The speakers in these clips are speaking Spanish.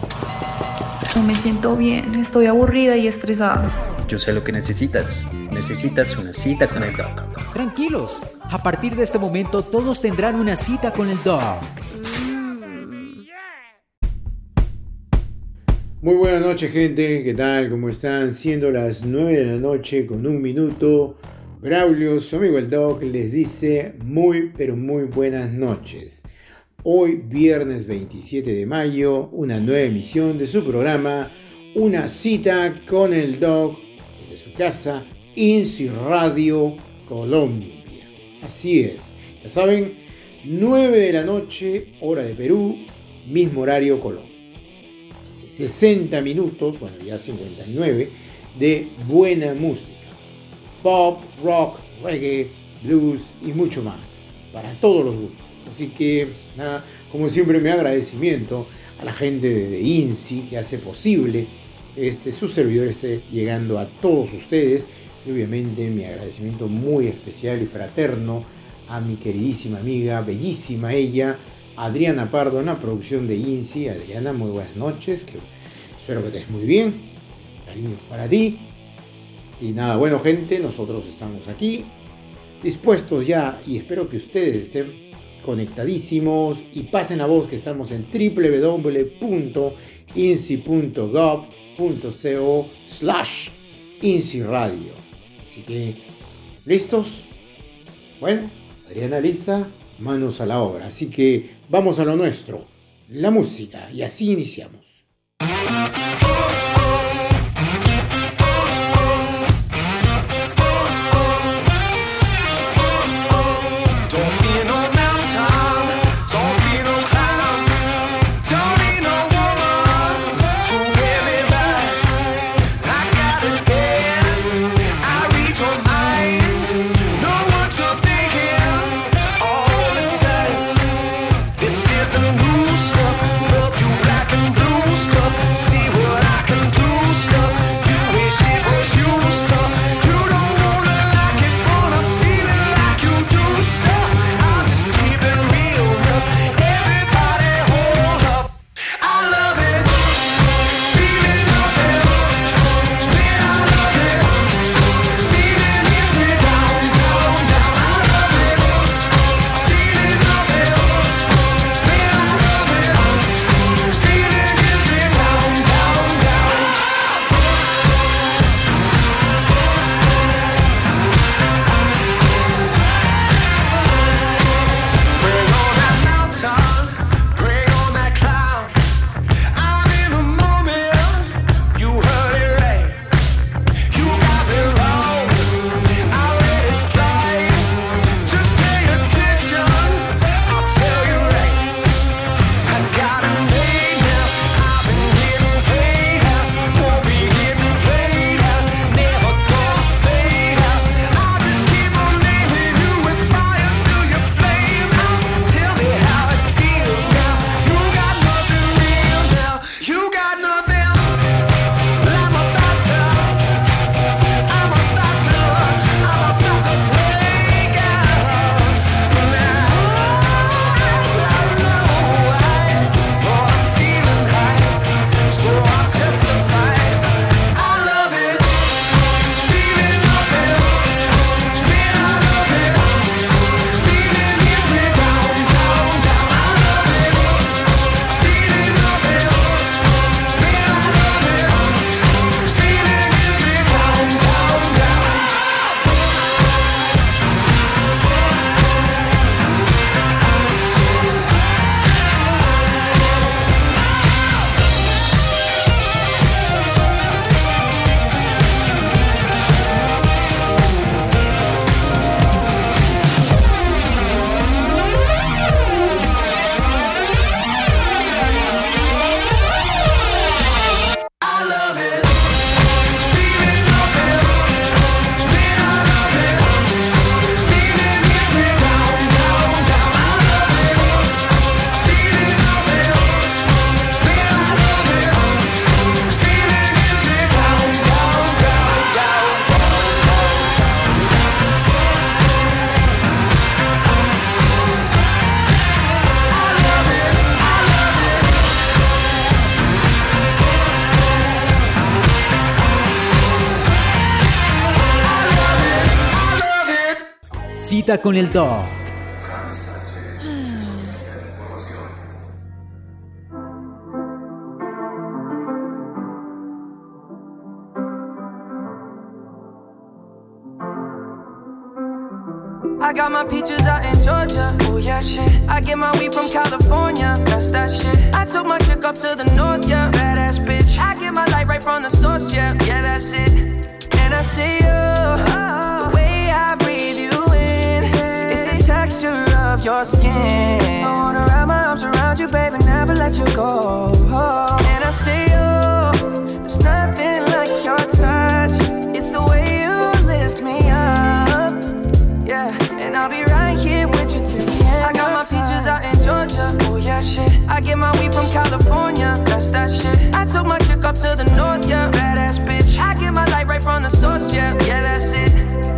No me siento bien, estoy aburrida y estresada. Yo sé lo que necesitas. Necesitas una cita con el doc. Tranquilos, a partir de este momento todos tendrán una cita con el doc. Muy buenas noches, gente. ¿Qué tal? ¿Cómo están? Siendo las 9 de la noche con 1 minuto, Braulio, su amigo el doc, les dice muy, pero muy buenas noches. Hoy, viernes 27 de mayo, una nueva emisión de su programa, Una cita con el doc, desde su casa, INSI Radio Colombia. Así es, ya saben, 9 de la noche, hora de Perú, mismo horario Colombia. 60 minutos, bueno ya 59, de buena música. Pop, rock, reggae, blues y mucho más. Para todos los gustos. Así que, nada, como siempre mi agradecimiento a la gente de INSI que hace posible su servidor esté llegando a todos ustedes. Y obviamente mi agradecimiento muy especial y fraterno a mi queridísima amiga, bellísima ella, Adriana Pardo, en la producción de INSI. Adriana, muy buenas noches, espero que estés muy bien, cariños para ti. Y nada, bueno gente, nosotros estamos aquí, dispuestos ya, y espero que ustedes estén conectadísimos y pasen la voz que estamos en www.insi.gov.co/INSI Radio. Así que, ¿listos? Bueno, Adriana lista, manos a la obra. Así que vamos a lo nuestro, la música, y así iniciamos. This is the new stuff, love you black and blue stuff. See what I Cita con el Doc. I got my peaches out in Georgia. Oh yeah, shit. I get my weed from California. That's that shit. I took my chick up to the north, yeah. Badass bitch. I get my light right from the source, yeah. Yeah, that's it. And I see you, the way I breathe you in. It's the texture of your skin. I wanna wrap my arms around you, baby, never let you go. And I see you, there's nothing like your touch. It's the way you lift me up, yeah. And I'll be right here with you till the end. I got my peaches out in Georgia. Oh yeah, shit. I get my weed from California. That's that shit. I took my chick up to the north, yeah. Badass bitch. I get my light right from the source, yeah. Yeah, that's it.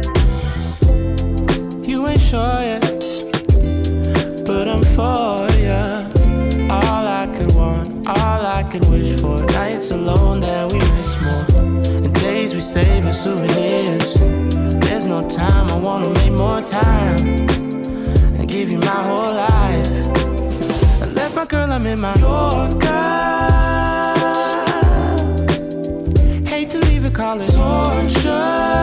You ain't sure yet, but I'm for ya. All I could want, all I could wish for. Nights alone that we miss more, and days we save as souvenirs. There's no time, I wanna make more time and give you my whole life. I left my girl, I'm in my Yorker. Hate to leave it, call it torture.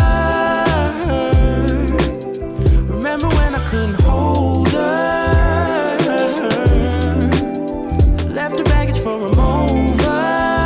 Remember when I couldn't hold her? Left her baggage for a mover.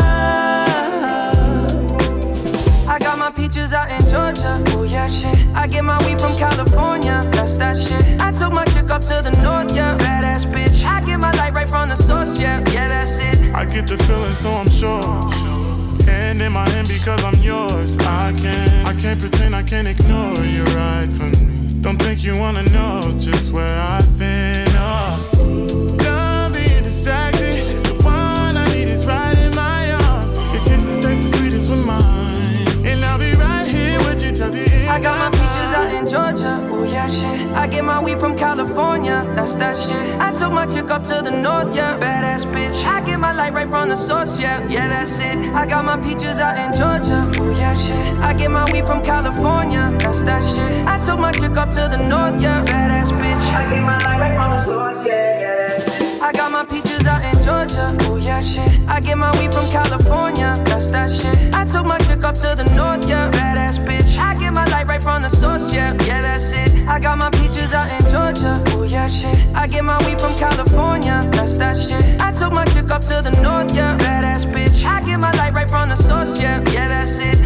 I got my peaches out in Georgia. Oh yeah, shit. I get my weed from California. That's that shit. I took my chick up to the north, yeah. Badass bitch. I get my light right from the source, yeah. Yeah, that's it. I get the feeling, so I'm sure. Hand in my hand because I'm yours. I can't pretend, I can't ignore you right from me. Don't think you wanna know just where I've been. Oh, done being distracted. The one I need is right in my arms. Your kisses taste the sweetest with mine, and I'll be right here with you till the end. I got my peaches out in Georgia. Oh yeah, shit. I get my weed from California. That's that shit. I took my chick up to the north, yeah. Badass bitch. I get my light right from the source, yeah. Yeah, that's it. I got my peaches out in Georgia. Oh yeah, shit. I get my weed from California. That's that shit. I took my chick up to the north, yeah. Badass bitch. I get my light right from the source, yeah. Yeah, that's it. I got my peaches out in Georgia. Oh yeah, shit. I get my weed from California. That's that shit. I took my chick up to the north, yeah. Badass bitch. I get my light right from the source, yeah. Yeah, that's it. I got my peaches out in Georgia. Oh yeah, shit. I get my weed from California. That's that shit. I took my chick up to the north, yeah. Badass bitch. I get my light right from the source, yeah. Yeah, that's it.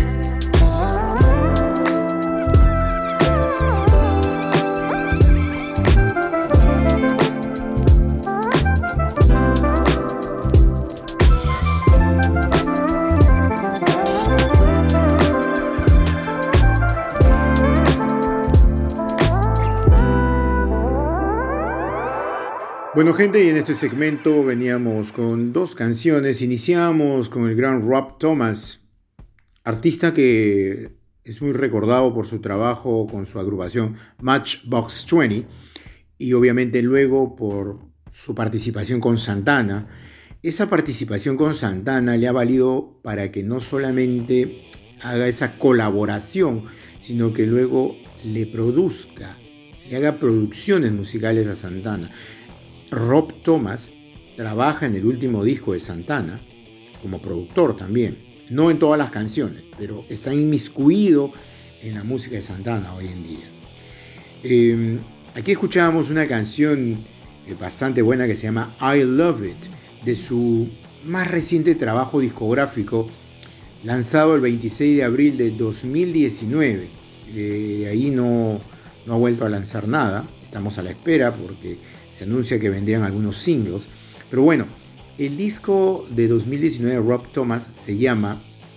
Bueno, gente, y en este segmento veníamos con dos canciones. Iniciamos con el gran Rob Thomas, artista que es muy recordado por su trabajo con su agrupación Matchbox 20 y obviamente luego por su participación con Santana. Esa participación con Santana le ha valido para que no solamente haga esa colaboración, sino que luego le produzca, le haga producciones musicales a Santana. Rob Thomas trabaja en el último disco de Santana como productor también, no en todas las canciones, pero está inmiscuido en la música de Santana hoy en día. Aquí escuchábamos una canción bastante buena que se llama I Love It, de su más reciente trabajo discográfico lanzado el 26 de abril de 2019. De ahí no ha vuelto a lanzar nada, estamos a la espera porque se anuncia que vendrían algunos singles. Pero bueno, el disco de 2019 de Rob Thomas se llama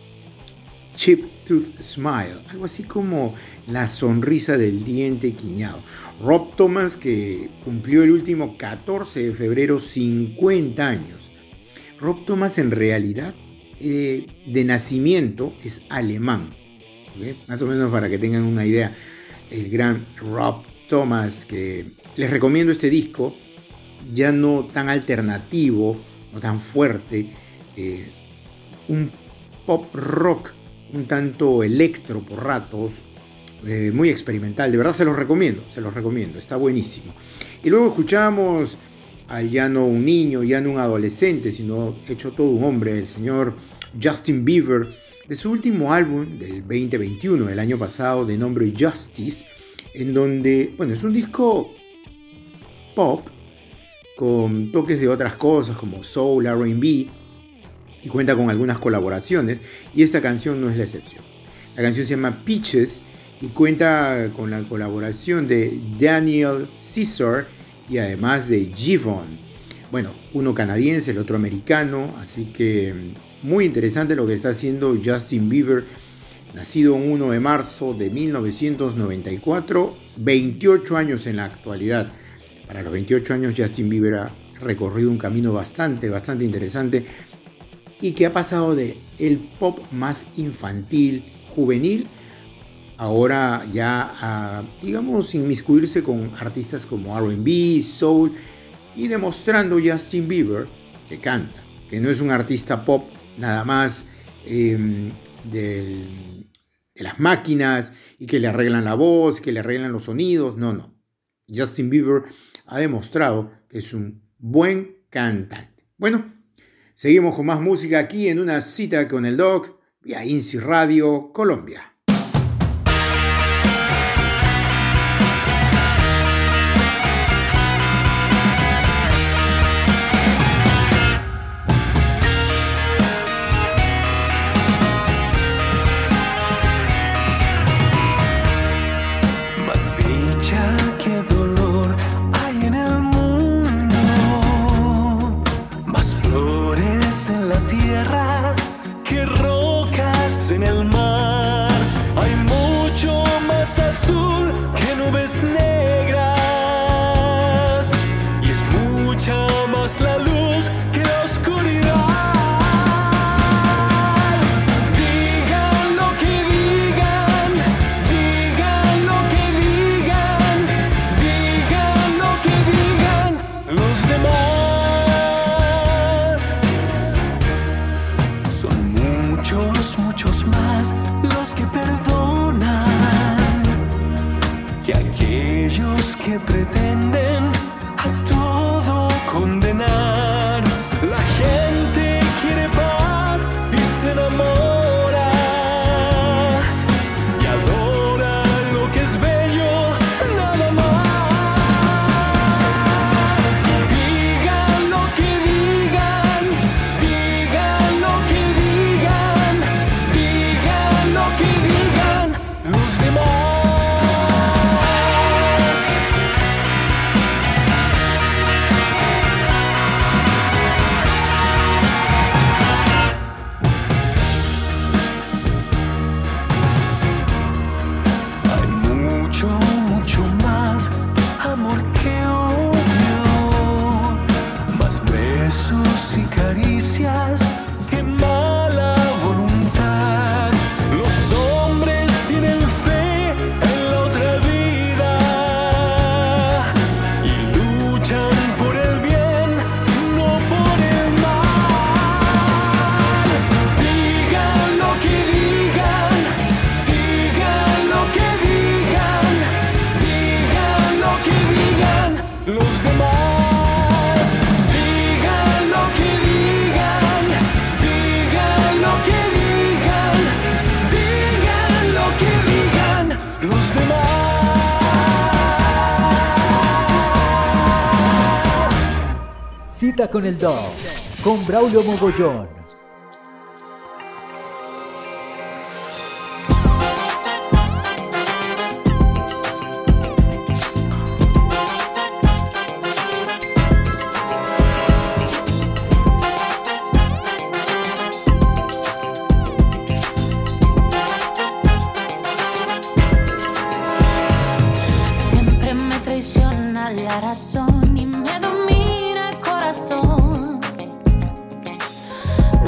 Chip Tooth Smile, algo así como la sonrisa del diente quiñado. Rob Thomas, que cumplió el último 14 de febrero 50 años. Rob Thomas en realidad de nacimiento es alemán, ¿okay? Más o menos para que tengan una idea. El gran Rob Thomas, que les recomiendo este disco, ya no tan alternativo, no tan fuerte, un pop rock un tanto electro por ratos, muy experimental, de verdad se los recomiendo, está buenísimo. Y luego escuchamos al ya no un niño, ya no un adolescente, sino hecho todo un hombre, el señor Justin Bieber, de su último álbum del 2021, del año pasado, de nombre Justice, en donde, bueno, es un disco pop con toques de otras cosas como soul, R&B, y cuenta con algunas colaboraciones, y esta canción no es la excepción. La canción se llama Peaches y cuenta con la colaboración de Daniel Caesar y además de Giveon. Bueno, uno canadiense, el otro americano, así que muy interesante lo que está haciendo Justin Bieber, nacido el 1 de marzo de 1994, 28 años en la actualidad. Para los 28 años Justin Bieber ha recorrido un camino bastante interesante y que ha pasado de el pop más infantil, juvenil, ahora ya a, digamos, inmiscuirse con artistas como R&B, soul, y demostrando Justin Bieber que canta, que no es un artista pop nada más de las máquinas y que le arreglan la voz, que le arreglan los sonidos, no. Justin Bieber ha demostrado que es un buen cantante. Bueno, seguimos con más música aquí en Una Cita con el Doc, vía INSI Radio Colombia. En el mar hay mucho más azul que nubes negras y es mucha más la luz que la oscuridad. Digan lo que digan, digan lo que digan, digan lo que digan los demás. Son muchos más los que perdonan que aquellos que pretenden a todo condenar. La gente quiere paz y se enamora y adora lo que es bello, nada más. Digan lo que digan, digan lo que digan, digan lo que digan los demás. Hay mucho más amor que odio, más besos y caricias que mala voluntad. Los hombres tienen fe en la otra vida y luchan por el bien, no por el mal. Digan lo que digan, digan lo que digan, digan lo que digan los demás. Digan lo que digan, digan lo que digan, digan lo que digan los demás. Cita con el Doc, con Braulio Mogollón. Siempre me traiciona la razón y me domina el corazón.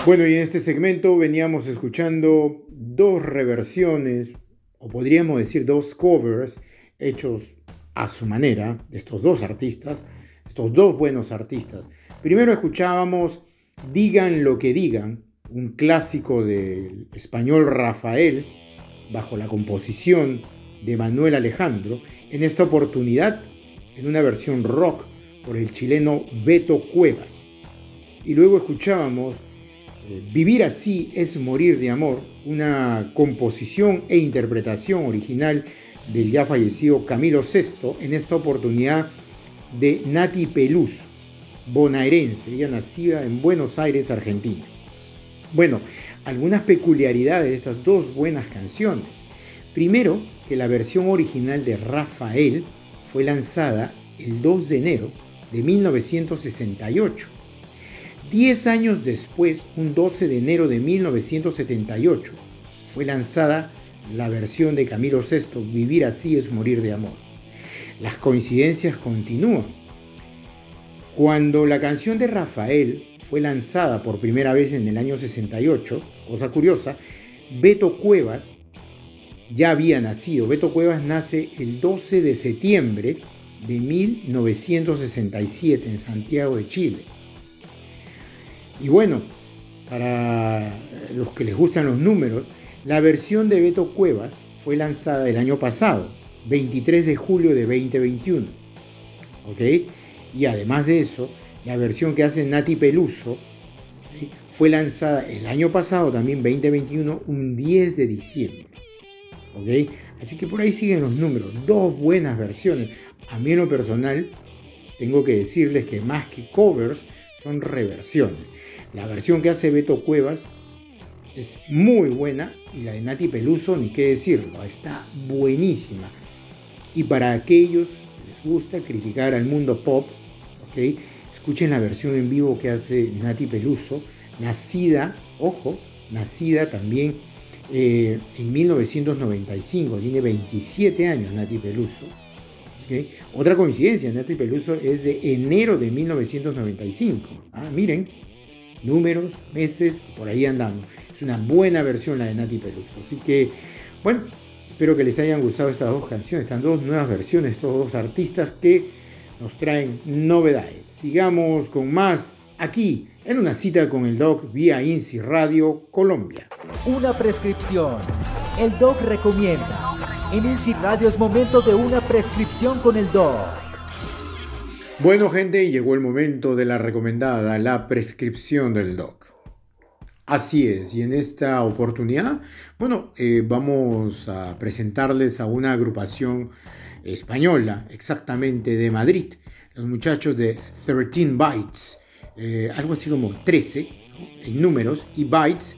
Bueno, y en este segmento veníamos escuchando dos reversiones, o podríamos decir dos covers, hechos a su manera, de estos dos artistas, estos dos buenos artistas. Primero escuchábamos Digan lo que digan, un clásico del español Rafael, bajo la composición de Manuel Alejandro, en esta oportunidad en una versión rock por el chileno Beto Cuevas. Y luego escuchábamos Vivir así es morir de amor, una composición e interpretación original del ya fallecido Camilo VI, en esta oportunidad de Nati Peluso, bonaerense, ella nacida en Buenos Aires, Argentina. Bueno, algunas peculiaridades de estas dos buenas canciones. Primero, que la versión original de Rafael fue lanzada el 2 de enero de 1968. 10 años después, un 12 de enero de 1978, fue lanzada la versión de Camilo VI, Vivir así es morir de amor. Las coincidencias continúan. Cuando la canción de Rafael fue lanzada por primera vez en el año 68, cosa curiosa, Beto Cuevas ya había nacido. Beto Cuevas nace el 12 de septiembre de 1967 en Santiago de Chile. Y bueno, para los que les gustan los números, la versión de Beto Cuevas fue lanzada el año pasado, 23 de julio de 2021. ¿Ok? Y además de eso, la versión que hace Nati Peluso, ¿sí?, fue lanzada el año pasado, también 2021, un 10 de diciembre. ¿Ok? Así que por ahí siguen los números. Dos buenas versiones. A mí en lo personal, tengo que decirles que más que covers, son reversiones. La versión que hace Beto Cuevas es muy buena y la de Nati Peluso, ni qué decirlo, está buenísima. Y para aquellos que les gusta criticar al mundo pop, ¿okay?, escuchen la versión en vivo que hace Nati Peluso, nacida también en 1995, tiene 27 años Nati Peluso. ¿Okay? Otra coincidencia, Nati Peluso es de enero de 1995. Miren, números, meses, por ahí andamos. Es una buena versión la de Nati Peluso. Así que, bueno, espero que les hayan gustado estas dos canciones, estas dos nuevas versiones, estos dos artistas que nos traen novedades. Sigamos con más aquí en Una Cita con el Doc vía INSI Radio Colombia. Una prescripción. El Doc recomienda. En INSI Radio es momento de una prescripción con el Doc. Bueno, gente, llegó el momento de la recomendada, la prescripción del Doc. Así es, y en esta oportunidad, vamos a presentarles a una agrupación española, exactamente de Madrid, los muchachos de 13 Bytes, algo así como 13, ¿no?, en números, y Bytes,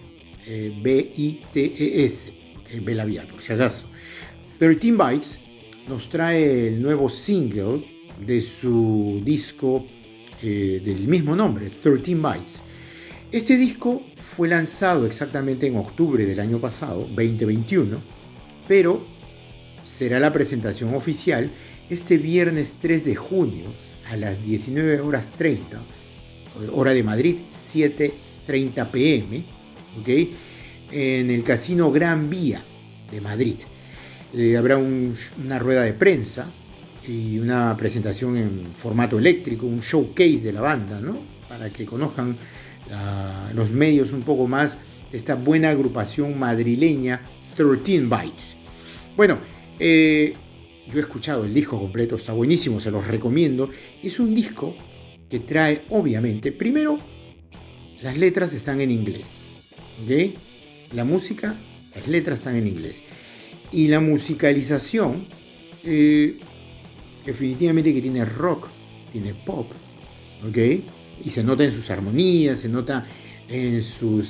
B-I-T-E-S, B labial por si acaso. 13 Bytes nos trae el nuevo single de su disco del mismo nombre, 13 Bytes. Este disco fue lanzado exactamente en octubre del año pasado, 2021, pero será la presentación oficial este viernes 3 de junio a las 19:30, hora de Madrid, 7:30 p.m., ¿okay?, en el Casino Gran Vía de Madrid. Habrá una rueda de prensa y una presentación en formato eléctrico, un showcase de la banda, ¿no?, para que conozcan los medios un poco más de esta buena agrupación madrileña 13 Bytes. Bueno, yo he escuchado el disco completo, está buenísimo, se los recomiendo. Es un disco que trae, obviamente, primero, las letras están en inglés, ¿ok? La música, las letras están en inglés. Y la musicalización, definitivamente que tiene rock, tiene pop, ¿ok? Y se nota en sus armonías, se nota en sus,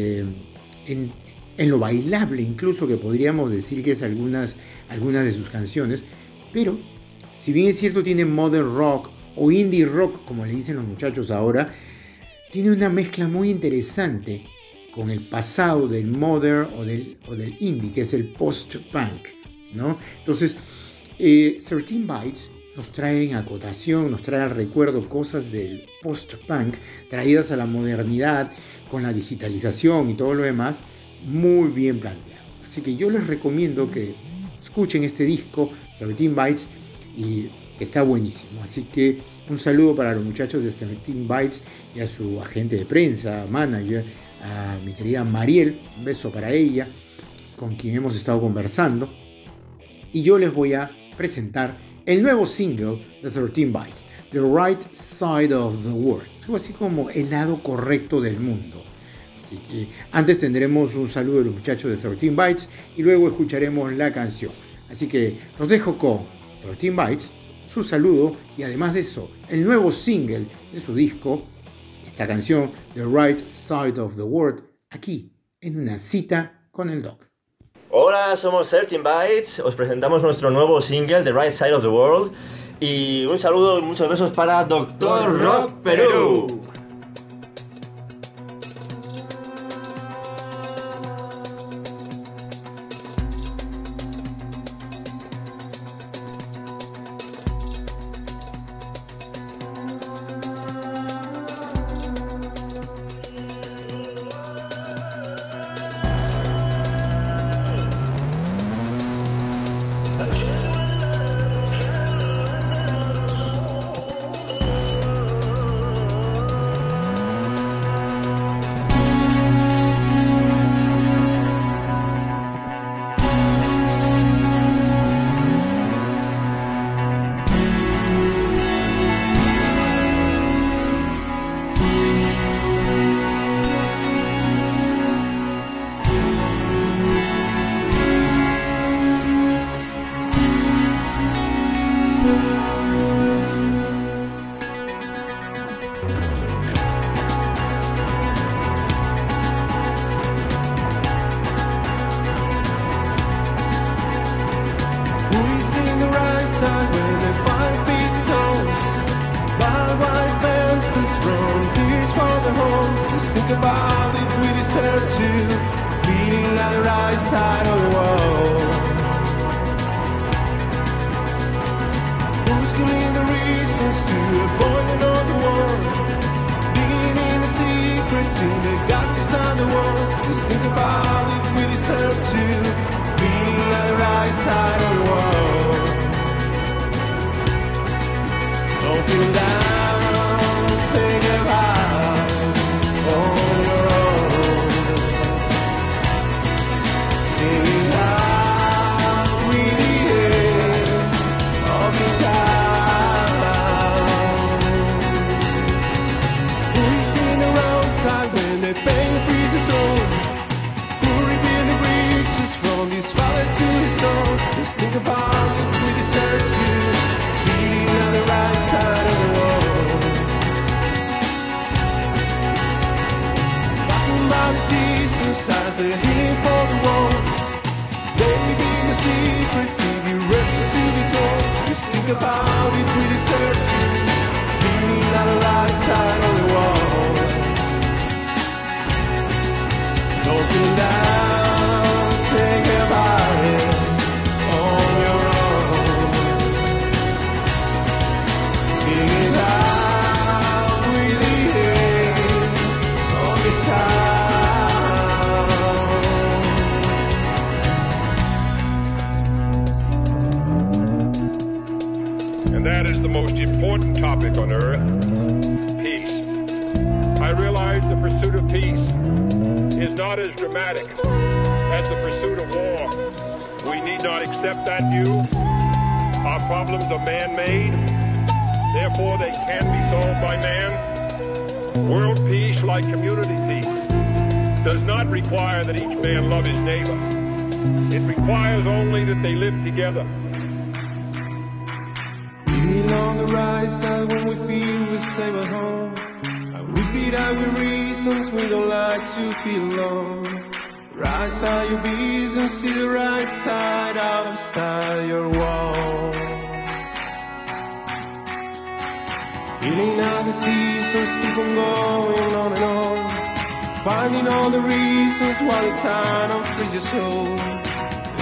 en lo bailable incluso, que podríamos decir que es algunas de sus canciones. Pero, si bien es cierto, tiene modern rock o indie rock, como le dicen los muchachos ahora, tiene una mezcla muy interesante con el pasado del modern o del indie, que es el post-punk, ¿no? Entonces, 13 Bytes nos traen acotación, nos trae al recuerdo cosas del post-punk traídas a la modernidad con la digitalización y todo lo demás, muy bien planteados. Así que yo les recomiendo que escuchen este disco, 13 Bytes, y está buenísimo. Así que un saludo para los muchachos de 13 Bytes y a su agente de prensa, manager, a mi querida Mariel, un beso para ella, con quien hemos estado conversando. Y yo les voy a presentar el nuevo single de 13 Bytes, The Right Side of the World, algo así como el lado correcto del mundo. Así que antes tendremos un saludo de los muchachos de 13 Bytes y luego escucharemos la canción. Así que los dejo con 13 Bytes, su saludo y además de eso, el nuevo single de su disco, esta canción, The Right Side of the World, aquí en una cita con el Doc. Hola, somos 13 Bytes, os presentamos nuestro nuevo single, The Right Side of the World, y un saludo y muchos besos para Dr. Rock Perú.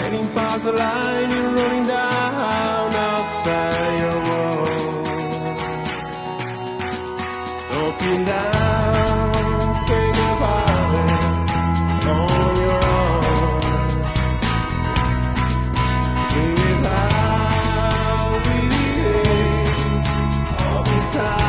Getting past the line and running down outside your wall. Don't feel down, think about it on your own. Sing it out, relieve all this time.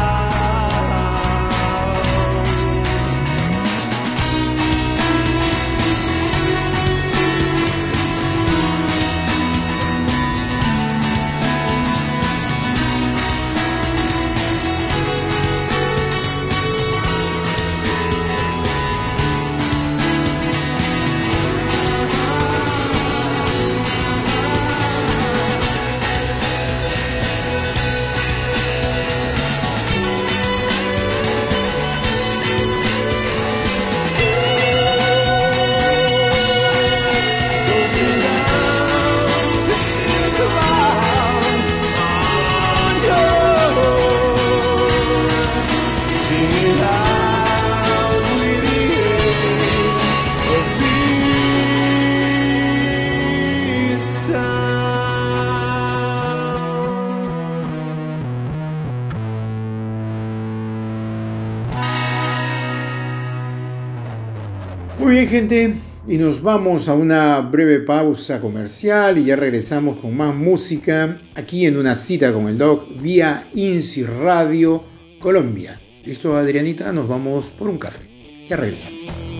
Muy bien, gente, y nos vamos a una breve pausa comercial y ya regresamos con más música aquí en Una Cita con el Doc vía INSI Radio Colombia. ¿Listo, Adrianita? Nos vamos por un café. Ya regresamos.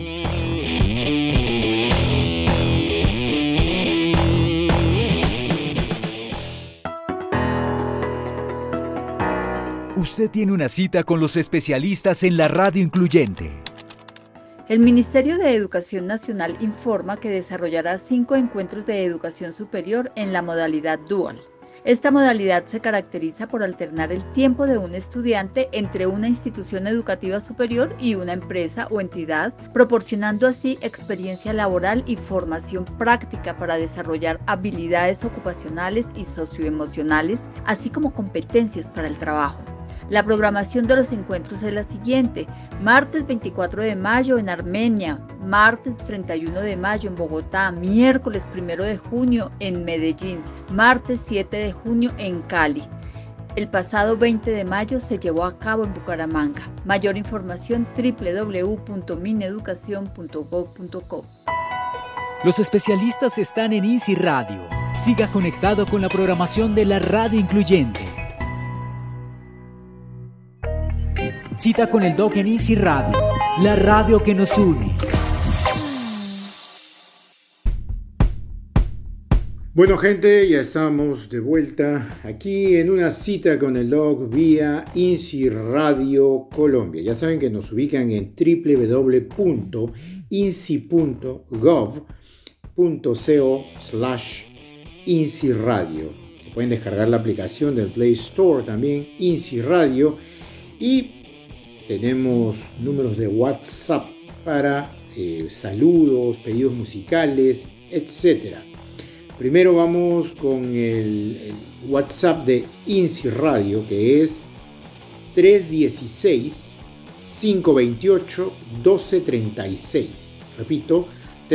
Usted tiene una cita con los especialistas en la radio incluyente. El Ministerio de Educación Nacional informa que desarrollará 5 encuentros de educación superior en la modalidad dual. Esta modalidad se caracteriza por alternar el tiempo de un estudiante entre una institución educativa superior y una empresa o entidad, proporcionando así experiencia laboral y formación práctica para desarrollar habilidades ocupacionales y socioemocionales, así como competencias para el trabajo. La programación de los encuentros es la siguiente: martes 24 de mayo en Armenia, martes 31 de mayo en Bogotá, miércoles 1 de junio en Medellín, martes 7 de junio en Cali. El pasado 20 de mayo se llevó a cabo en Bucaramanga. Mayor información www.mineducacion.gov.co. Los especialistas están en INSI Radio. Siga conectado con la programación de la radio incluyente. Cita con el Doc en INSI Radio, la radio que nos une. Bueno, gente, ya estamos de vuelta aquí en Una Cita con el Doc vía INSI Radio Colombia. Ya saben que nos ubican en www.insi.gov.co/INSI Radio. Se pueden descargar la aplicación del Play Store también, INSI Radio, y tenemos números de WhatsApp para saludos, pedidos musicales, etc. Primero vamos con el WhatsApp de INSI Radio, que es 316-528-1236. Repito,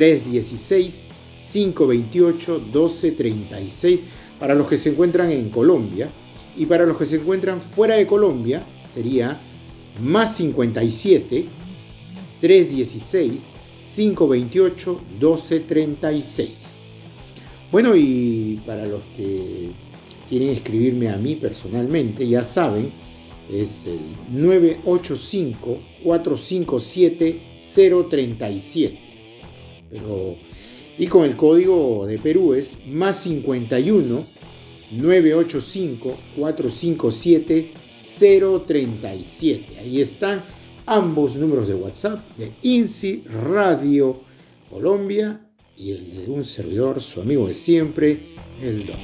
316-528-1236 para los que se encuentran en Colombia, y para los que se encuentran fuera de Colombia sería más 57 316 528 1236. Bueno, y para los que quieren escribirme a mí personalmente, ya saben, es el 985 457 037. Y con el código de Perú es más 51 985 457 037. Ahí están ambos números de WhatsApp de INSI Radio Colombia y el de un servidor, su amigo de siempre, el Doc.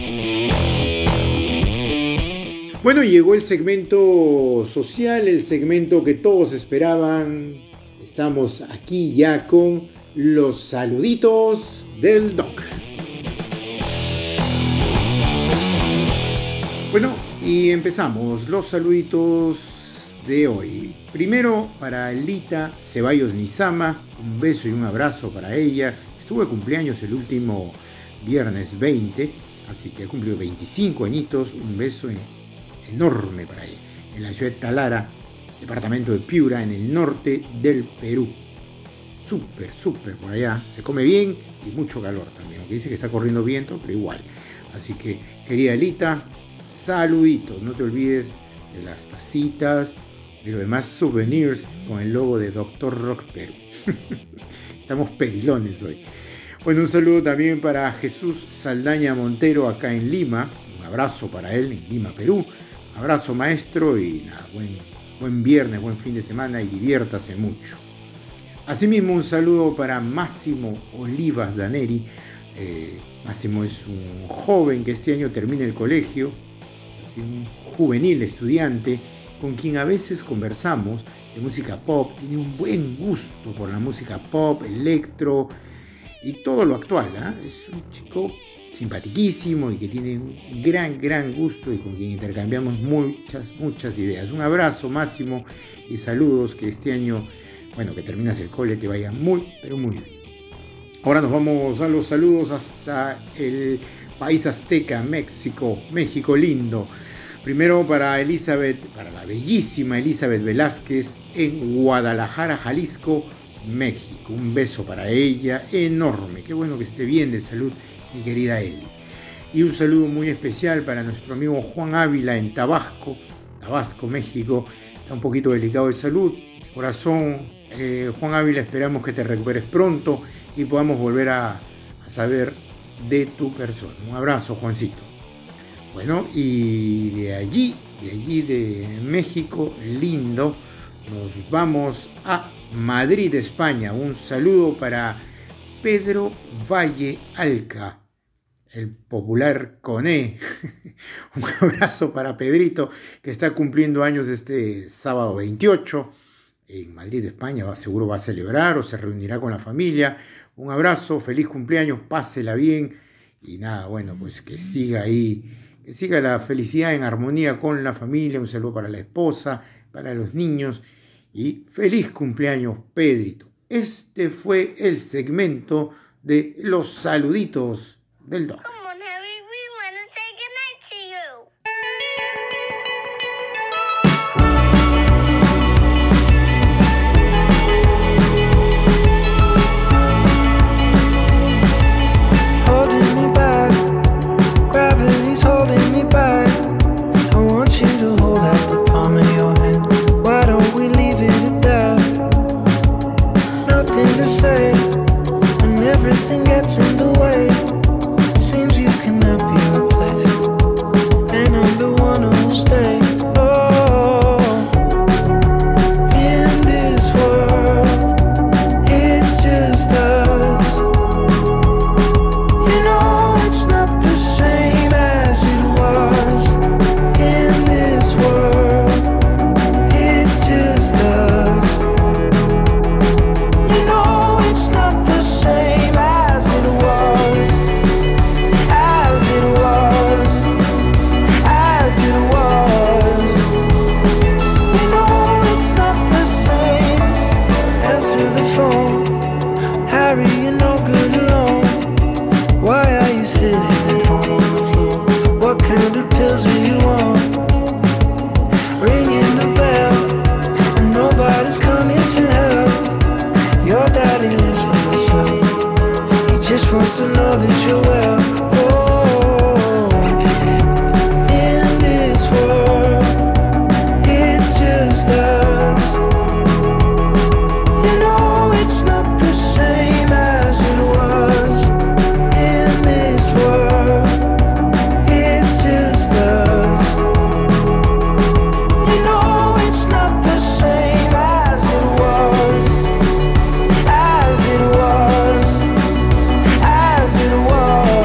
Bueno, llegó el segmento social, el segmento que todos esperaban. Estamos aquí ya con los saluditos del Doc. Bueno, y empezamos los saluditos de hoy. Primero para Lita Ceballos Nizama, un beso y un abrazo para ella. Estuvo de cumpleaños el último viernes 20, así que ha cumplido 25 añitos. Un beso enorme para ella, en la ciudad de Talara, departamento de Piura, en el norte del Perú. Súper por allá, se come bien y mucho calor también, aunque dice que está corriendo viento, pero igual. Así que, querida Elita, saluditos, no te olvides de las tacitas y los demás souvenirs con el logo de Dr. Rock Perú. Estamos perilones hoy. Bueno, un saludo también para Jesús Saldaña Montero acá en Lima. Un abrazo para él en Lima, Perú. Abrazo, maestro, y nada, buen viernes, buen fin de semana y diviértase mucho. Asimismo, un saludo para Máximo Olivas Daneri. Máximo es un joven que este año termina el colegio, así un juvenil estudiante con quien a veces conversamos de música pop. Tiene un buen gusto por la música pop, electro y todo lo actual, ¿eh? Es un chico simpatiquísimo y que tiene un gran gusto y con quien intercambiamos muchas ideas. Un abrazo, Máximo, y saludos, que este año, bueno, que terminas el cole, te vaya muy bien. Ahora nos vamos a los saludos hasta el país azteca, México lindo. Primero para la bellísima Elizabeth Velázquez en Guadalajara, Jalisco, México. Un beso para ella enorme. Qué bueno que esté bien de salud, mi querida Eli. Y un saludo muy especial para nuestro amigo Juan Ávila en Tabasco, México. Está un poquito delicado de salud, de corazón. Juan Ávila, esperamos que te recuperes pronto y podamos volver a saber de tu persona. Un abrazo, Juancito. Bueno, y de allí de México lindo, nos vamos a Madrid, España. Un saludo para Pedro Valle Alca, el popular Coné. Un abrazo para Pedrito, que está cumpliendo años este sábado 28. En Madrid, España, seguro va a celebrar o se reunirá con la familia. Un abrazo, feliz cumpleaños, pásela bien. Y nada, bueno, pues que siga ahí, que siga la felicidad en armonía con la familia. Un saludo para la esposa, para los niños. Y feliz cumpleaños, Pedrito. Este fue el segmento de los saluditos del Doc. Holding me back. I want you to hold out the palm of your hand. Why don't we leave it at that? Nothing to say when everything gets in the way. Seems you cannot be replaced, and I'm the one who'll stay. Oh, in this world, it's just us. You know it's not the same as it was. In this world, it's just us. You know it's not the same as it was. As it was. As it was. You know it's not the same. Answer the phone. Harry, you're no good alone. Why are you sitting at home on the floor? What kind of pills are you on? Ringing the bell, and nobody's coming to help. Your daddy lives by himself. He just wants to know that you're well. Oh, in this world, it's just us. You know it's not the same as it was. In this world, it's just us. You know it's not the same as it was. As it was. As it was.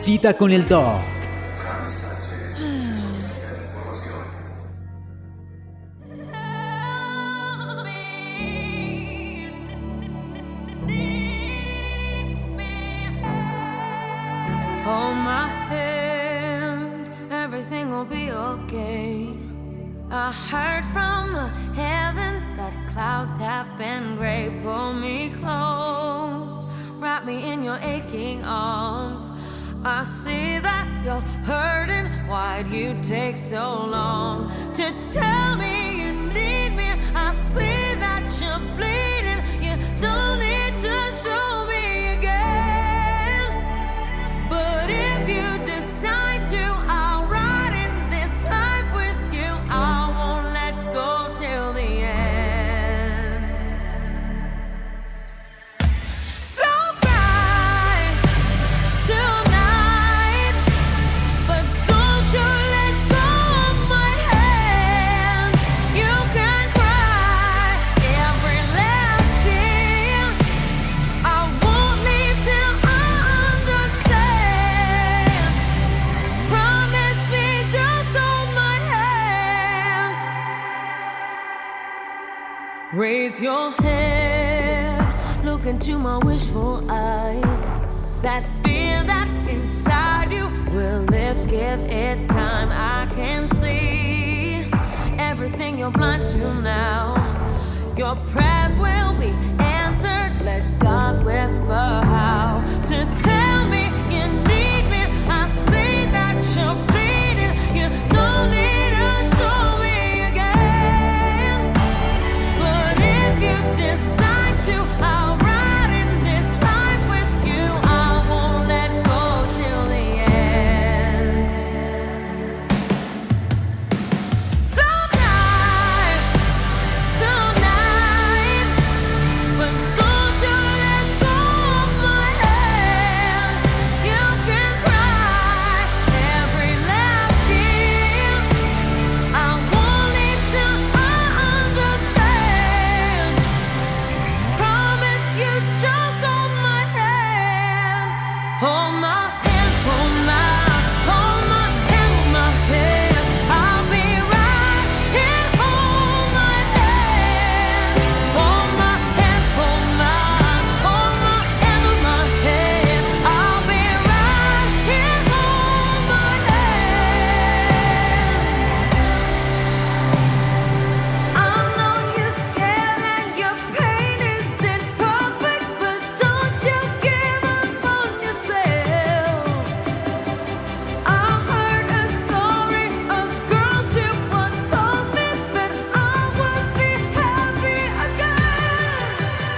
Cita con el Doc. Hold my hand, everything will be okay. I heard from the heavens that clouds have been gray. Pull me close, wrap me in your aching arms. I see that you're hurting. Why'd you take so long to tell me you need me? I see that you're bleeding. You don't need to show me again. But if you decide to, I'll ride in this life with you. I won't let go till the end. So cry tonight, but don't you let go of my hand. You can cry every last tear. I won't leave till I understand. Promise me, just hold my hand. Raise your head, look into my wishful eyes. That fear that's inside you will lift, give it time. I can see everything you're blind to now. Your prayers will be answered. Let God whisper how to tell me you need me. I see that you're bleeding. You don't need to show me again. But if you decide to, I'll ride in this life with you. I won't let go till the end. So cry tonight, but don't you let go of my hand. You can cry every last tear. I won't leave till I understand. Promise you, just hold my hand. Hold my hand, hold my hand. I'll be right here. Hold my hand, hold my hand, hold my hand. I'll be right here. Hold my hand. I know you're scared and your pain isn't perfect, but don't you give up on yourself. I heard a story, a girl she once told me that I would be happy again.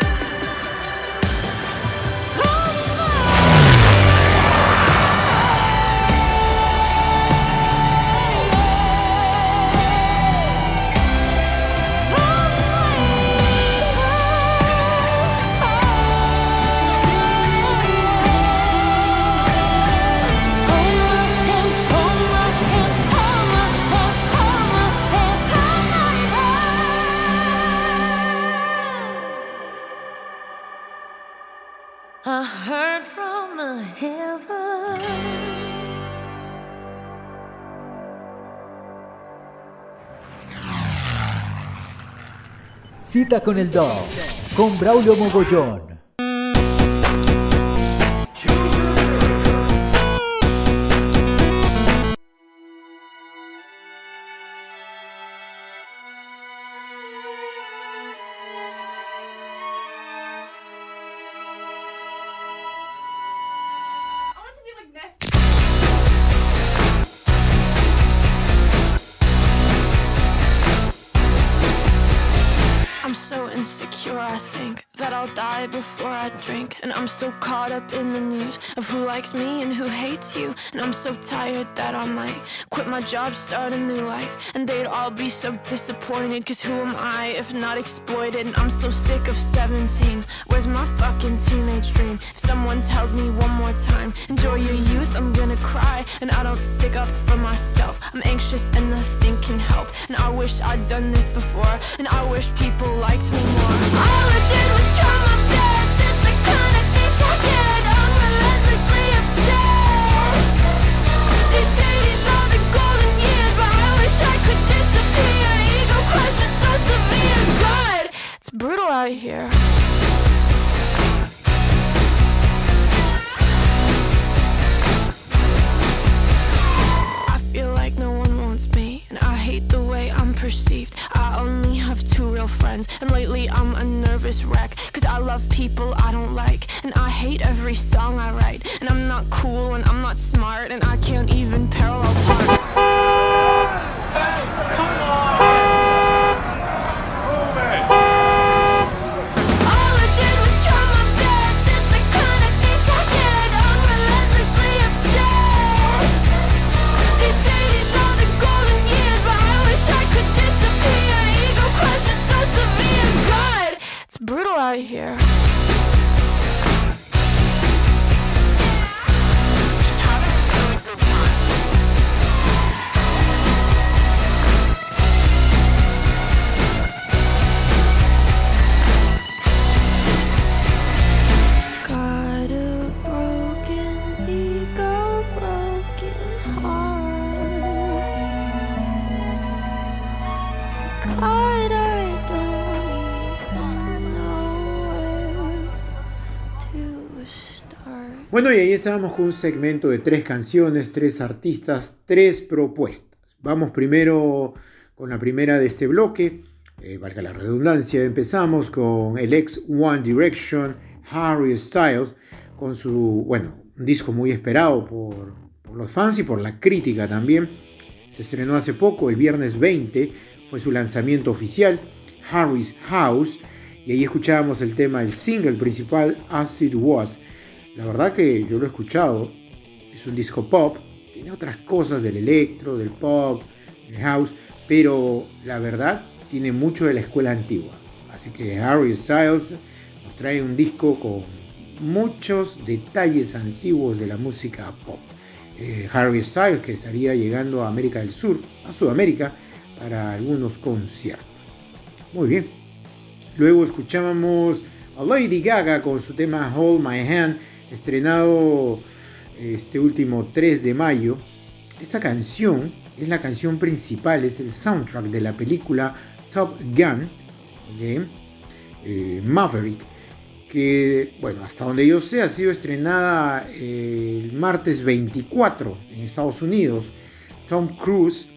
I heard from the heavens. Cita con el Doc, con Braulio Mogollón. I'm so insecure, I think that I'll die before I drink. And I'm so caught up in the news of who likes me and who hates you. And I'm so tired that I might quit my job, start a new life. And they'd all be so disappointed, cause who am I if not exploited? And I'm so sick of 17, where's my fucking teenage dream? If someone tells me one more time, enjoy your youth, I'm gonna cry. And I don't stick up for myself, I'm anxious and nothing can help. And I wish I'd done this before, and I wish people liked me more. All I did was try my best, it's the kind of things I did. I'm relentlessly obsessed. friends. And lately I'm a nervous wreck, cause I love people I don't like, and I hate every song I write. And I'm not cool and I'm not smart, and I can't even parallel park. Hey, come on! Move it! All I did was try my best. It's the kind of things I get. I'm relentlessly upset. They say these are the golden years, but I wish I could disappear. Ego crush is so severe. God, it's brutal out here. She's having a really good time. Got a broken ego, broken heart. God, I don't even know where to start. Bueno, y ahí estábamos con un segmento de 3 canciones, 3 artistas, 3 propuestas. Vamos primero con la primera de este bloque, valga la redundancia. Empezamos con el ex One Direction, Harry Styles, con su, un disco muy esperado por los fans y por la crítica también. Se estrenó hace poco, el viernes 20, fue su lanzamiento oficial, Harry's House, y ahí escuchábamos el tema, el single principal, As It Was. La verdad que yo lo he escuchado, es un disco pop, tiene otras cosas del electro, del pop, del house, pero la verdad tiene mucho de la escuela antigua. Así que Harry Styles nos trae un disco con muchos detalles antiguos de la música pop. Harry Styles, que estaría llegando a América del Sur, a Sudamérica, para algunos conciertos. Muy bien. Luego escuchábamos a Lady Gaga con su tema Hold My Hand, estrenado este último 3 de mayo. Esta canción es la canción principal, es el soundtrack de la película Top Gun de Maverick, que, hasta donde yo sé, ha sido estrenada el martes 24 en Estados Unidos. Tom Cruise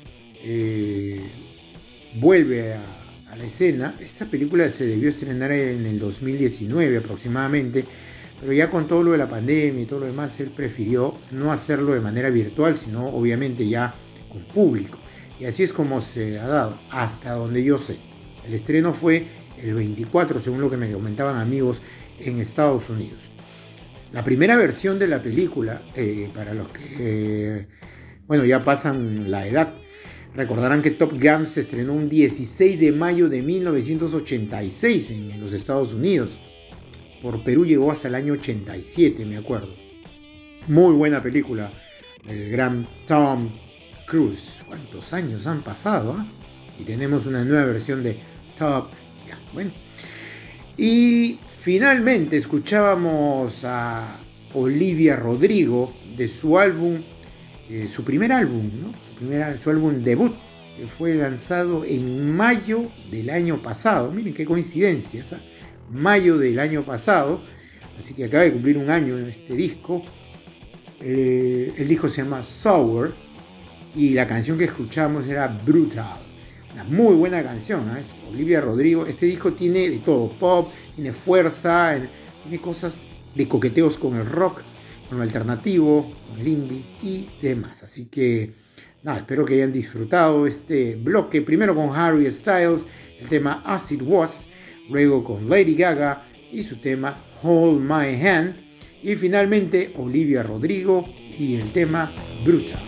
vuelve a la escena. Esta película se debió estrenar en el 2019 aproximadamente, pero ya con todo lo de la pandemia y todo lo demás, él prefirió no hacerlo de manera virtual, sino obviamente ya con público. Y así es como se ha dado, hasta donde yo sé. El estreno fue el 24, según lo que me comentaban amigos en Estados Unidos. La primera versión de la película, para los que ya pasan la edad, recordarán que Top Gun se estrenó un 16 de mayo de 1986 en los Estados Unidos. Por Perú llegó hasta el año 87, me acuerdo. Muy buena película del gran Tom Cruise. ¿Cuántos años han pasado? Y tenemos una nueva versión de Top Gun. Y finalmente escuchábamos a Olivia Rodrigo de su álbum, su primer álbum, ¿no? Su álbum debut, que fue lanzado en mayo del año pasado. Miren qué coincidencias, mayo del año pasado, así que acaba de cumplir un año en este disco. El disco se llama Sour y la canción que escuchamos era Brutal. Una muy buena canción, ¿eh? Es Olivia Rodrigo. Este disco tiene de todo, pop, tiene fuerza, tiene cosas de coqueteos con el rock, con lo alternativo, con el indie y demás. Así que espero que hayan disfrutado este bloque. Primero con Harry Styles, el tema As It Was, luego con Lady Gaga y su tema Hold My Hand, y finalmente Olivia Rodrigo y el tema Brutal.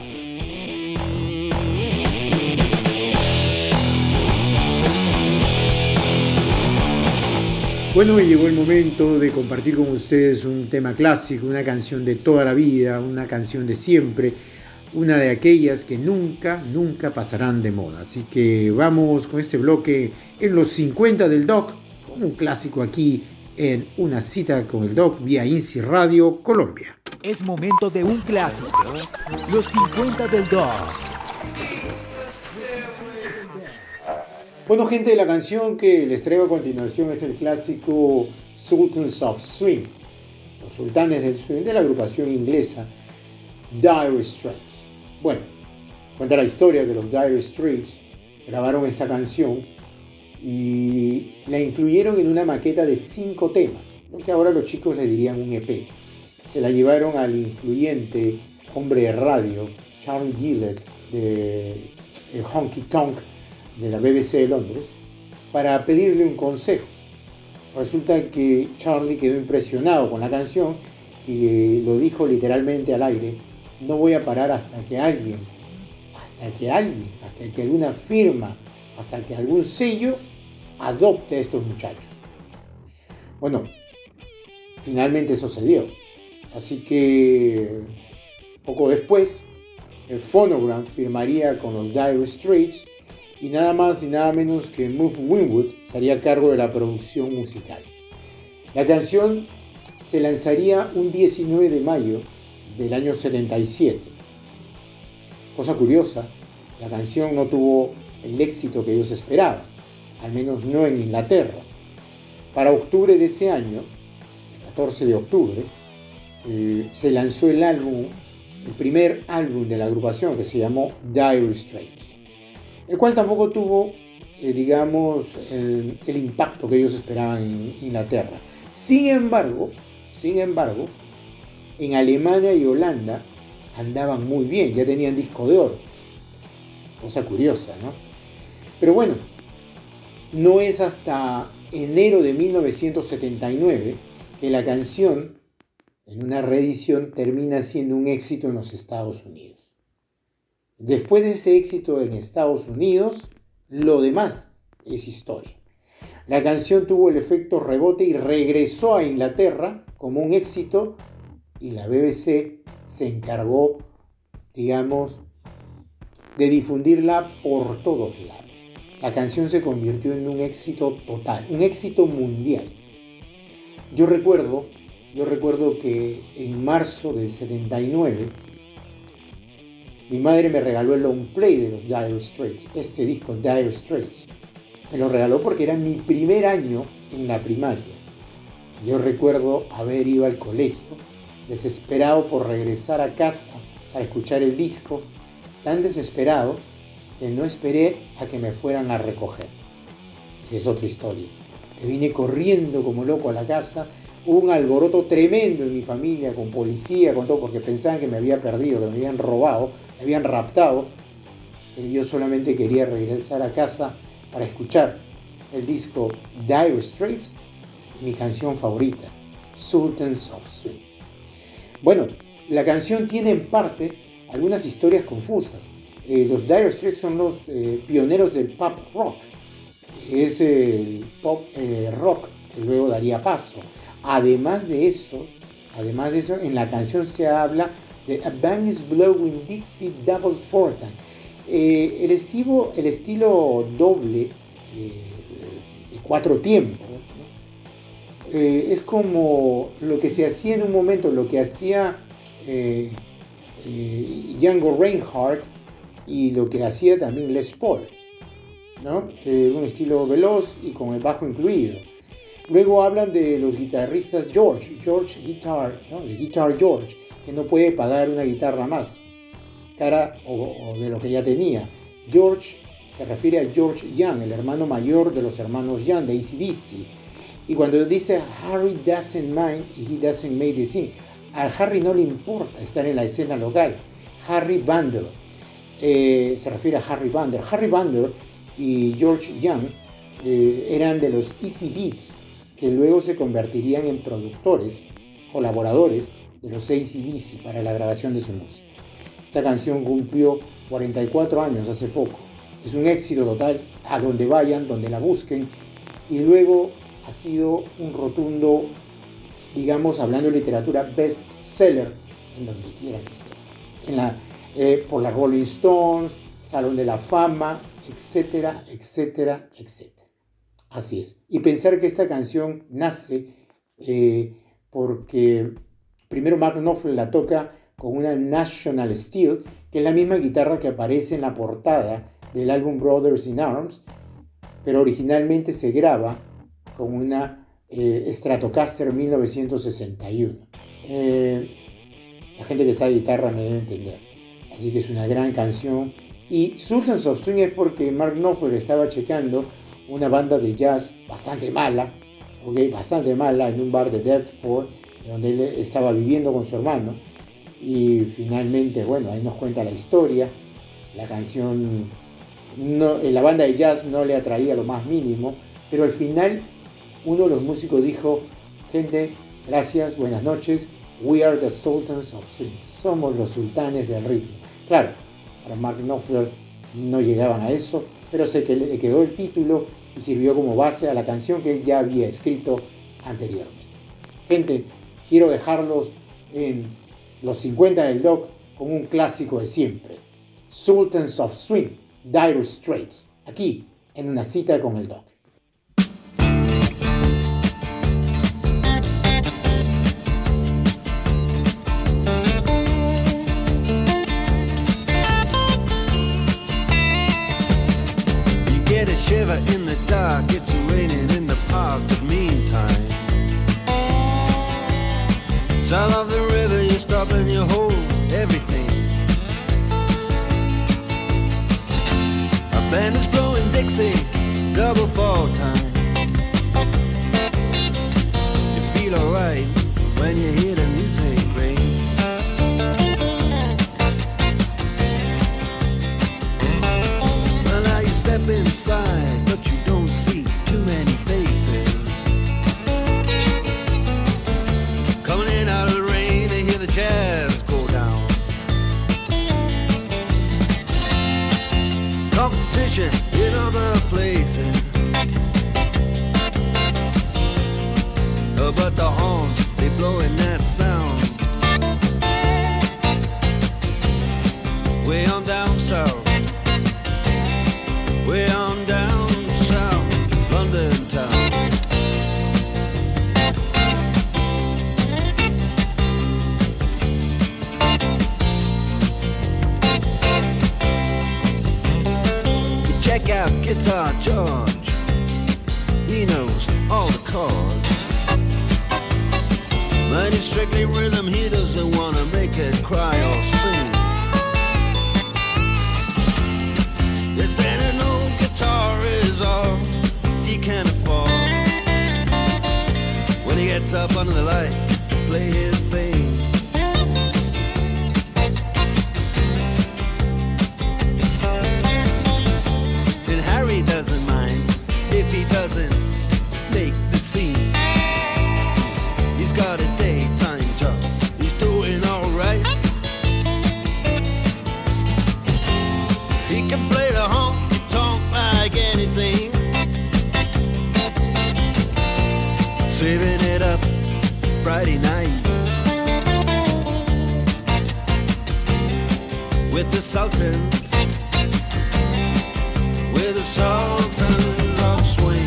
Bueno, y llegó el momento de compartir con ustedes un tema clásico, una canción de toda la vida, una canción de siempre, una de aquellas que nunca pasarán de moda. Así que vamos con este bloque en los 50 del Doc, con un clásico aquí en Una Cita con el Doc vía INSI Radio Colombia. Es momento de un clásico, los 50 del Doc. Bueno, gente, la canción que les traigo a continuación es el clásico Sultans of Swing, los sultanes del swing, de la agrupación inglesa Dire Straits. Bueno, cuenta la historia que los Dire Straits grabaron esta canción y la incluyeron en una maqueta de 5 temas, lo que ahora los chicos le dirían un EP. Se la llevaron al influyente hombre de radio, Charlie Gillett, de Honky Tonk, de la BBC de Londres, para pedirle un consejo. Resulta que Charlie quedó impresionado con la canción y lo dijo literalmente al aire: no voy a parar hasta que alguna firma, hasta que algún sello adopte a estos muchachos. Bueno, finalmente eso se dio. Así que poco después el Phonogram firmaría con los Dire Straits y nada más y nada menos que Move Winwood se haría cargo de la producción musical. La canción se lanzaría un 19 de mayo del año 77. Cosa curiosa, la canción no tuvo el éxito que ellos esperaban, al menos no en Inglaterra. Para octubre de ese año, el 14 de octubre, se lanzó el primer álbum de la agrupación, que se llamó Dire Straits, el cual tampoco tuvo, digamos, el impacto que ellos esperaban en Inglaterra. Sin embargo, en Alemania y Holanda andaban muy bien, ya tenían disco de oro. Cosa curiosa, ¿no? Pero bueno, no es hasta enero de 1979 que la canción, en una reedición, termina siendo un éxito en los Estados Unidos. Después de ese éxito en Estados Unidos, lo demás es historia. La canción tuvo el efecto rebote y regresó a Inglaterra como un éxito, y la BBC se encargó, digamos, de difundirla por todos lados. La canción se convirtió en un éxito total, un éxito mundial. Yo recuerdo que en marzo del 79 mi madre me regaló el long play de los Dire Straits, este disco Dire Straits. Me lo regaló porque era mi primer año en la primaria. Yo recuerdo haber ido al colegio, desesperado por regresar a casa para escuchar el disco, tan desesperado que no esperé a que me fueran a recoger. Esa es otra historia. Me vine corriendo como loco a la casa. Hubo un alboroto tremendo en mi familia, con policía, con todo, porque pensaban que me había perdido, que me habían robado, me habían raptado. Pero yo solamente quería regresar a casa para escuchar el disco Dire Straits y mi canción favorita, Sultans of Swing. Bueno, la canción tiene en parte algunas historias confusas. Los Dire Straits son los pioneros del pop rock. Es el pop rock que luego daría paso. Además de eso, en la canción se habla de A Band is Blowing Dixie Double Four Time. El estilo doble de 4 tiempos, ¿no? Es como lo que se hacía en un momento, lo que hacía Django Reinhardt y lo que hacía también Les Paul, ¿no? Un estilo veloz y con el bajo incluido. Luego hablan de los guitarristas George Guitar, ¿no? De Guitar George, que no puede pagar una guitarra más cara o de lo que ya tenía. George se refiere a George Young, el hermano mayor de los hermanos Young de AC/DC. Y cuando dice Harry doesn't mind, he doesn't make the scene, a Harry no le importa estar en la escena local. Harry Bandler, se refiere a Harry Bandler. Harry Bandler y George Young eran de los Easy Beats, que luego se convertirían en productores, colaboradores de los AC/DC para la grabación de su música. Esta canción cumplió 44 años hace poco. Es un éxito total, a donde vayan, donde la busquen, y luego ha sido un rotundo, digamos, hablando de literatura, best seller en donde quiera que sea. Por la Rolling Stones, Salón de la Fama, etcétera, etcétera, etcétera. Así es. Y pensar que esta canción nace porque primero Mark Knopfler la toca con una National Steel, que es la misma guitarra que aparece en la portada del álbum Brothers in Arms, pero originalmente se graba con una Stratocaster 1961. La gente que sabe guitarra me debe entender. Así que es una gran canción. Y Sultans of Swing es porque Mark Knopfler estaba checando una banda de jazz bastante mala, bastante mala, en un bar de Deptford, donde él estaba viviendo con su hermano. Y finalmente, bueno, ahí nos cuenta la historia. La canción, la banda de jazz no le atraía lo más mínimo, pero al final uno de los músicos dijo: gente, gracias, buenas noches, we are the sultans of swing, somos los sultanes del ritmo. Claro, para Mark Knopfler no llegaban a eso, pero sé que le quedó el título y sirvió como base a la canción que él ya había escrito anteriormente. Gente, quiero dejarlos en los 50 del Doc con un clásico de siempre, Sultans of Swing, Dire Straits, aquí en Una Cita con el Doc. Shiver in the dark, it's raining in the park, but meantime, sound of the river, you stop and you hold everything. A band is blowing Dixie, double fall time. You feel alright when you hear the music ring. Well, now you step inside, but you don't see too many faces. Coming in out of the rain, they hear the jazz go down. Competition in other places, but the horns, they blowing that sound. Way on down south, way on down south, London town. You check out Guitar George, he knows all the chords. But it's strictly rhythm, he doesn't want to make it cry or sing. If any old guitar is all he can afford, when he gets up under the lights to play his thing. And Harry doesn't mind if he doesn't make the scene. He's got a daytime job, he's doing alright. He can play the honky-tonk like anything, saving it up Friday night with the Sultans, with the Sultans of Swing.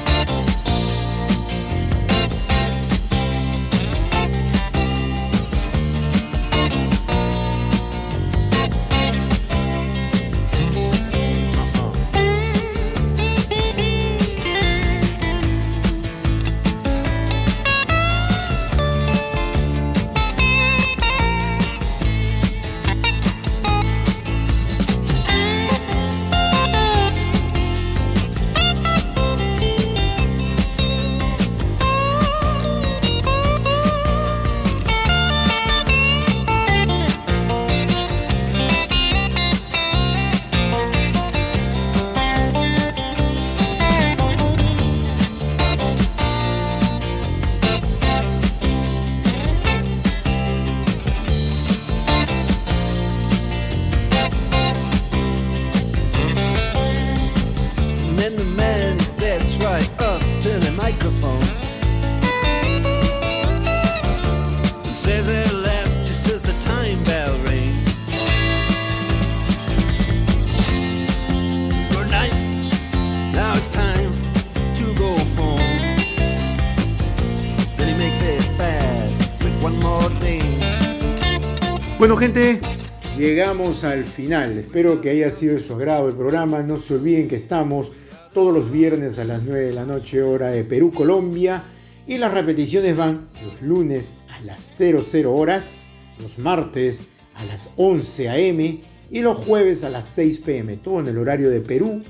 Bueno, gente, llegamos al final. Espero que haya sido de su agrado el programa. No se olviden que estamos todos los viernes a las 9 de la noche, hora de Perú, Colombia. Y las repeticiones van los lunes a las 00 horas, los martes a las 11 am y los jueves a las 6 pm. Todo en el horario de Perú,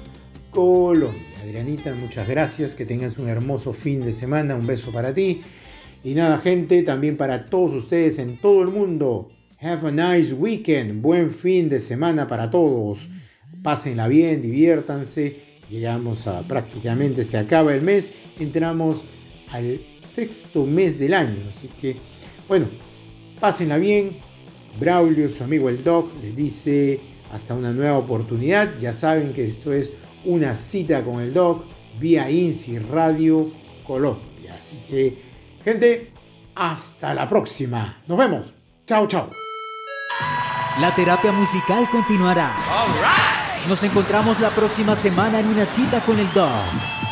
Colombia. Adrianita, muchas gracias, que tengas un hermoso fin de semana, un beso para ti. Y nada, gente, también para todos ustedes en todo el mundo, have a nice weekend, buen fin de semana para todos. Pásenla bien, diviértanse. Llegamos a prácticamente, se acaba el mes, entramos al 6º mes del año. Así que, bueno, pásenla bien. Braulio, su amigo el Doc, les dice hasta una nueva oportunidad. Ya saben que esto es una cita con el Doc vía INSI Radio Colombia. Así que, gente, hasta la próxima. Nos vemos. Chao, chao. La terapia musical continuará. Nos encontramos la próxima semana en una cita con el Doc.